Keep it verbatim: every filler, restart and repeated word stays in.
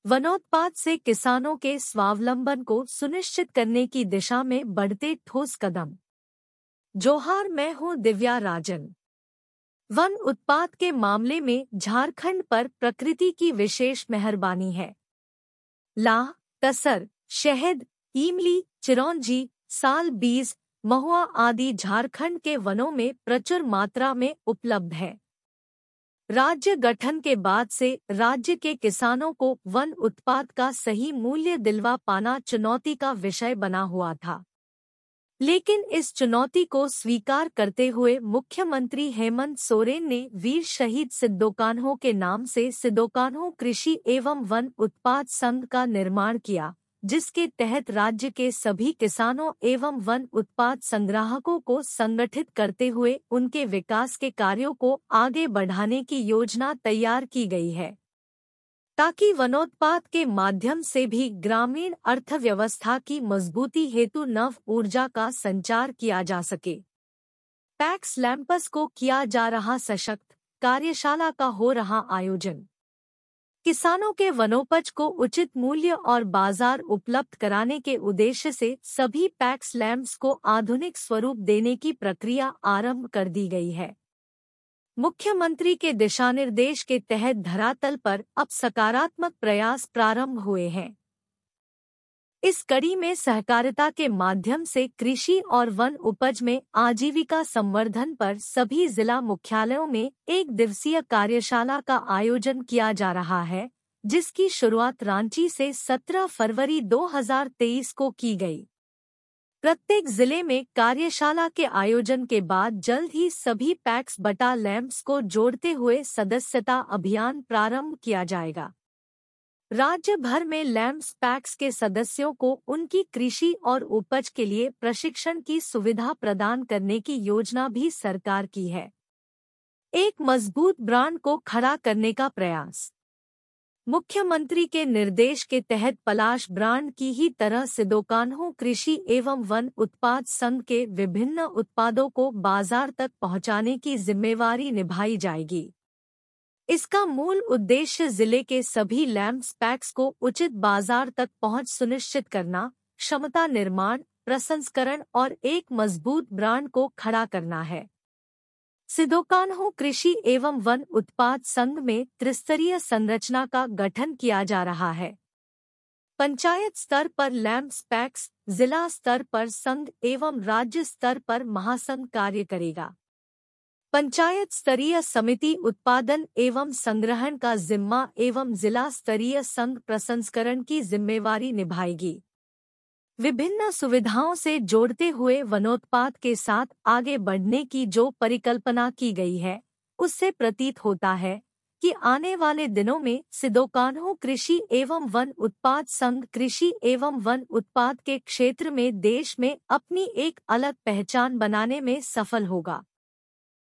वनोत्पाद से किसानों के स्वावलंबन को सुनिश्चित करने की दिशा में बढ़ते ठोस कदम। जोहार, मैं हूँ दिव्या राजन। वन उत्पाद के मामले में झारखंड पर प्रकृति की विशेष मेहरबानी है। लाह, तसर, शहद, इमली, चिरौंजी, साल, बीज, महुआ आदि झारखंड के वनों में प्रचुर मात्रा में उपलब्ध है। राज्य गठन के बाद से राज्य के किसानों को वन उत्पाद का सही मूल्य दिलवा पाना चुनौती का विषय बना हुआ था। लेकिन इस चुनौती को स्वीकार करते हुए मुख्यमंत्री हेमंत सोरेन ने वीर शहीद सिद्धोकान्हो के नाम से सिद्धोकान्हो कृषि एवं वन उत्पाद संघ का निर्माण किया, जिसके तहत राज्य के सभी किसानों एवं वन उत्पाद संग्राहकों को संगठित करते हुए उनके विकास के कार्यों को आगे बढ़ाने की योजना तैयार की गई है, ताकि वनोत्पाद के माध्यम से भी ग्रामीण अर्थव्यवस्था की मजबूती हेतु नव ऊर्जा का संचार किया जा सके। पैक्स लैंपस को किया जा रहा सशक्त, कार्यशाला का हो रहा आयोजन। किसानों के वनोपज को उचित मूल्य और बाजार उपलब्ध कराने के उद्देश्य से सभी पैक्स लैंप्स को आधुनिक स्वरूप देने की प्रक्रिया आरंभ कर दी गई है। मुख्यमंत्री के दिशानिर्देश के तहत धरातल पर अब सकारात्मक प्रयास प्रारंभ हुए हैं। इस कड़ी में सहकारिता के माध्यम से कृषि और वन उपज में आजीविका संवर्धन पर सभी जिला मुख्यालयों में एक दिवसीय कार्यशाला का आयोजन किया जा रहा है, जिसकी शुरुआत रांची से सत्रह फरवरी दो हज़ार तेईस को की गई। प्रत्येक जिले में कार्यशाला के आयोजन के बाद जल्द ही सभी पैक्स बटा लैंप्स को जोड़ते हुए सदस्यता अभियान प्रारंभ किया जाएगा। राज्य भर में लैंप्स पैक्स के सदस्यों को उनकी कृषि और उपज के लिए प्रशिक्षण की सुविधा प्रदान करने की योजना भी सरकार की है। एक मजबूत ब्रांड को खड़ा करने का प्रयास। मुख्यमंत्री के निर्देश के तहत पलाश ब्रांड की ही तरह सिद्धोकान्हो कृषि एवं वन उत्पाद संघ के विभिन्न उत्पादों को बाजार तक पहुंचाने की जिम्मेवारी निभाई जाएगी। इसका मूल उद्देश्य जिले के सभी लैंप्स पैक्स को उचित बाजार तक पहुंच सुनिश्चित करना, क्षमता निर्माण, प्रसंस्करण और एक मजबूत ब्रांड को खड़ा करना है। सिद्धोकान्हो कृषि एवं वन उत्पाद संघ में त्रिस्तरीय संरचना का गठन किया जा रहा है। पंचायत स्तर पर लैंप्स पैक्स, जिला स्तर पर संघ एवं राज्य स्तर पर महासंघ कार्य करेगा। पंचायत स्तरीय समिति उत्पादन एवं संग्रहण का जिम्मा एवं जिला स्तरीय संघ प्रसंस्करण की जिम्मेवारी निभाएगी। विभिन्न सुविधाओं से जोड़ते हुए वनोत्पाद के साथ आगे बढ़ने की जो परिकल्पना की गई है, उससे प्रतीत होता है कि आने वाले दिनों में सिद्धोकान्हो कृषि एवं वन उत्पाद संघ कृषि एवं वन उत्पाद के क्षेत्र में देश में अपनी एक अलग पहचान बनाने में सफल होगा।